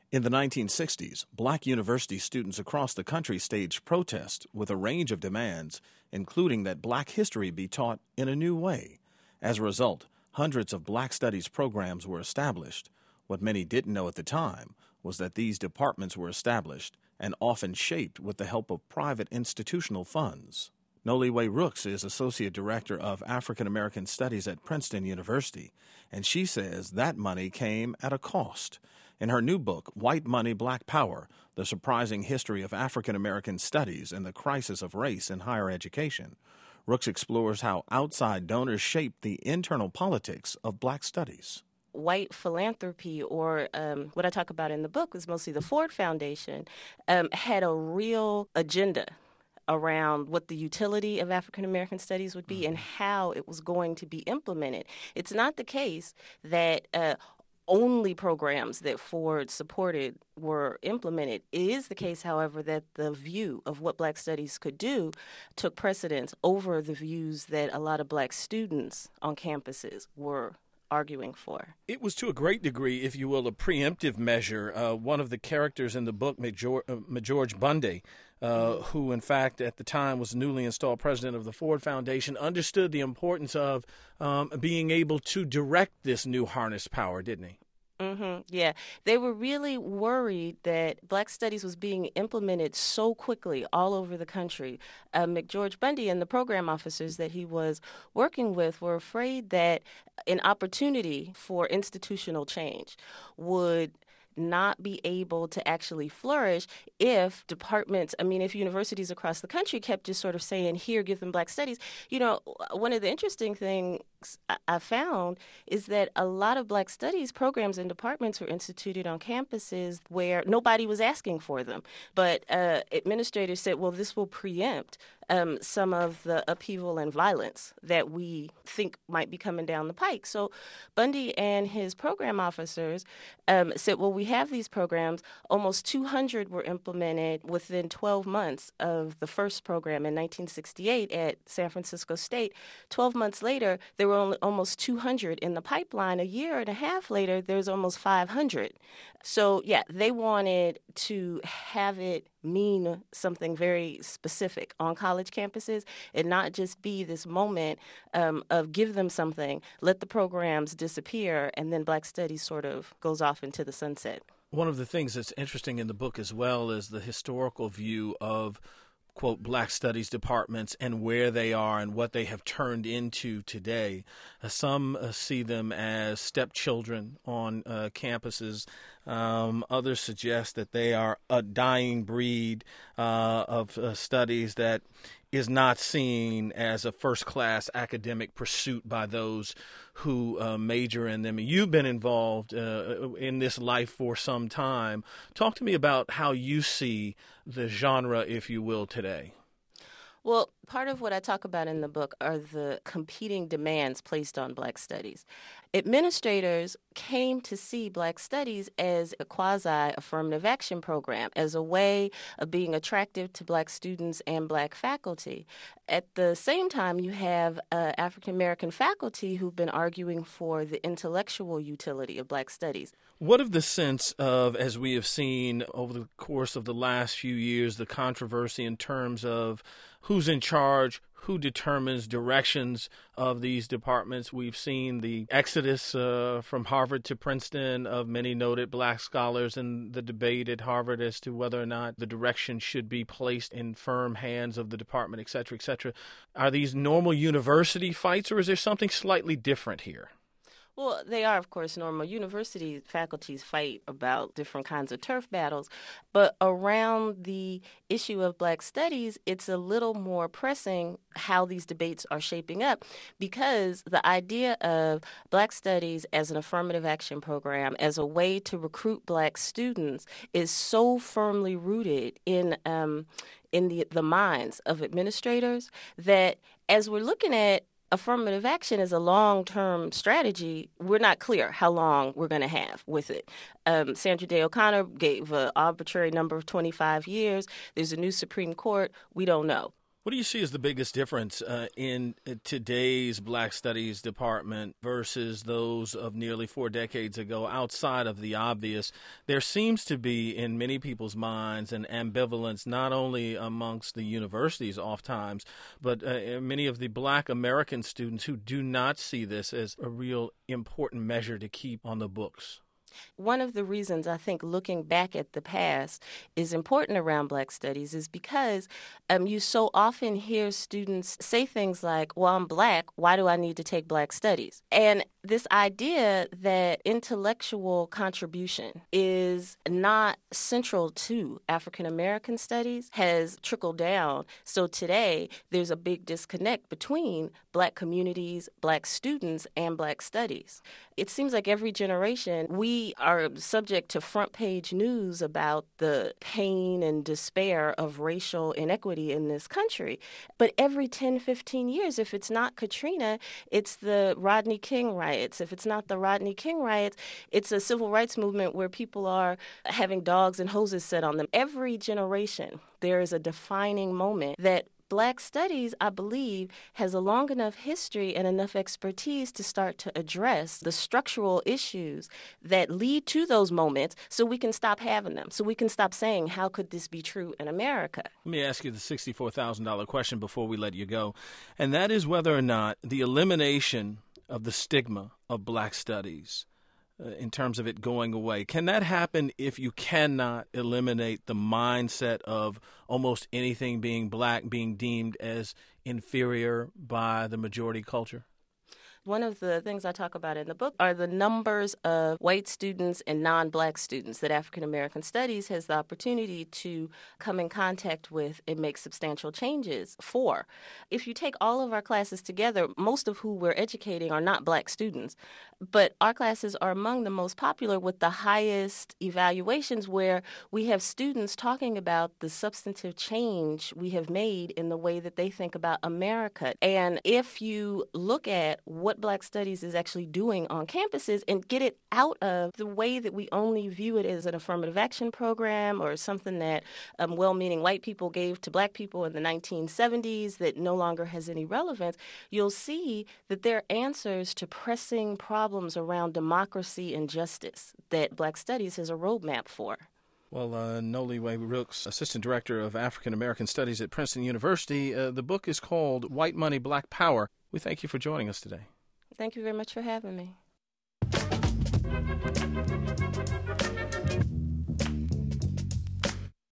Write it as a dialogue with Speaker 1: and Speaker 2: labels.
Speaker 1: In the 1960s, black university students across the country staged protests with a range of demands, including that black history be taught in a new way. As a result, hundreds of black studies programs were established. What many didn't know at the time was that these departments were established and often shaped with the help of private institutional funds. Noliwe Rooks is Associate Director of African American Studies at Princeton University, and she says that money came at a cost. In her new book, White Money, Black Power, The Surprising History of African American Studies and the Crisis of Race in Higher Education, Rooks explores how outside donors shaped the internal politics of black studies.
Speaker 2: White philanthropy, or what I talk about in the book is mostly the Ford Foundation, had a real agenda around what the utility of African American studies would be and how it was going to be implemented. It's not the case that only programs that Ford supported were implemented. It is the case, however, that the view of what black studies could do took precedence over the views that a lot of black students on campuses were arguing for.
Speaker 1: It was to a great degree, if you will, a preemptive measure. One of the characters in the book, George Bundy, who in fact at the time was newly installed president of the Ford Foundation, understood the importance of being able to direct this new harness power, didn't he?
Speaker 2: Yeah, they were really worried that black studies was being implemented so quickly all over the country. McGeorge Bundy and the program officers that he was working with were afraid that an opportunity for institutional change would not be able to actually flourish if if universities across the country kept just sort of saying, here, give them black studies. You know, one of the interesting things I found is that a lot of black studies programs and departments were instituted on campuses where nobody was asking for them. But administrators said, well, this will preempt some of the upheaval and violence that we think might be coming down the pike. So Bundy and his program officers said, well, we have these programs. Almost 200 were implemented within 12 months of the first program in 1968 at San Francisco State. 12 months later, there were only almost 200 in the pipeline. A year and a half later, there's almost 500. So, yeah, they wanted to have it mean something very specific on college campuses and not just be this moment of give them something, let the programs disappear, and then black studies sort of goes off into the sunset.
Speaker 1: One of the things that's interesting in the book as well is the historical view of, quote, black studies departments and where they are and what they have turned into today. Some see them as stepchildren on campuses. Others suggest that they are a dying breed of studies that is not seen as a first-class academic pursuit by those who major in them. You've been involved in this life for some time. Talk to me about how you see the genre, if you will, today.
Speaker 2: Well, part of what I talk about in the book are the competing demands placed on black studies. Administrators came to see black studies as a quasi-affirmative action program, as a way of being attractive to black students and black faculty. At the same time, you have African-American faculty who've been arguing for the intellectual utility of black studies.
Speaker 1: What of the sense of, as we have seen over the course of the last few years, the controversy in terms of who's in charge, who determines directions of these departments? We've seen the exodus from Harvard to Princeton of many noted black scholars and the debate at Harvard as to whether or not the direction should be placed in firm hands of the department, et cetera, et cetera. Are these normal university fights, or is there something slightly different here?
Speaker 2: Well, they are, of course, normal. University faculties fight about different kinds of turf battles. But around the issue of black studies, it's a little more pressing how these debates are shaping up, because the idea of black studies as an affirmative action program, as a way to recruit black students, is so firmly rooted in the minds of administrators that as we're looking at affirmative action as a long-term strategy, we're not clear how long we're going to have with it. Sandra Day O'Connor gave an arbitrary number of 25 years. There's a new Supreme Court. We don't know.
Speaker 1: What do you see as the biggest difference in today's Black Studies department versus those of nearly 4 decades ago, outside of the obvious? There seems to be, in many people's minds, an ambivalence not only amongst the universities oftentimes, but many of the Black American students who do not see this as a real important measure to keep on the books.
Speaker 2: One of the reasons I think looking back at the past is important around Black Studies is because you so often hear students say things like, well, I'm Black, why do I need to take Black Studies? And this idea that intellectual contribution is not central to African American studies has trickled down. So today, there's a big disconnect between Black communities, Black students, and Black studies. It seems like every generation, we are subject to front page news about the pain and despair of racial inequity in this country. But every 10, 15 years, if it's not Katrina, it's the Rodney King riots. If it's not the Rodney King riots, it's a civil rights movement where people are having dogs and hoses set on them. Every generation, there is a defining moment that Black Studies, I believe, has a long enough history and enough expertise to start to address the structural issues that lead to those moments so we can stop having them, so we can stop saying, how could this be true in America? Let
Speaker 1: me ask you the $64,000 question before we let you go, and that is whether or not the elimination of the stigma of Black Studies in terms of it going away. Can that happen if you cannot eliminate the mindset of almost anything being Black being deemed as inferior by the majority culture?
Speaker 2: One of the things I talk about in the book are the numbers of white students and non-Black students that African American Studies has the opportunity to come in contact with and make substantial changes for. If you take all of our classes together, most of who we're educating are not Black students, but our classes are among the most popular with the highest evaluations, where we have students talking about the substantive change we have made in the way that they think about America. And if you look at what Black Studies is actually doing on campuses and get it out of the way that we only view it as an affirmative action program or something that well-meaning white people gave to Black people in the 1970s that no longer has any relevance, you'll see that there are answers to pressing problems around democracy and justice that Black Studies has a roadmap for.
Speaker 1: Well, Noliwe Rooks, Assistant Director of African American Studies at Princeton University, the book is called White Money, Black Power. We thank you for joining us today.
Speaker 2: Thank you very much for having me.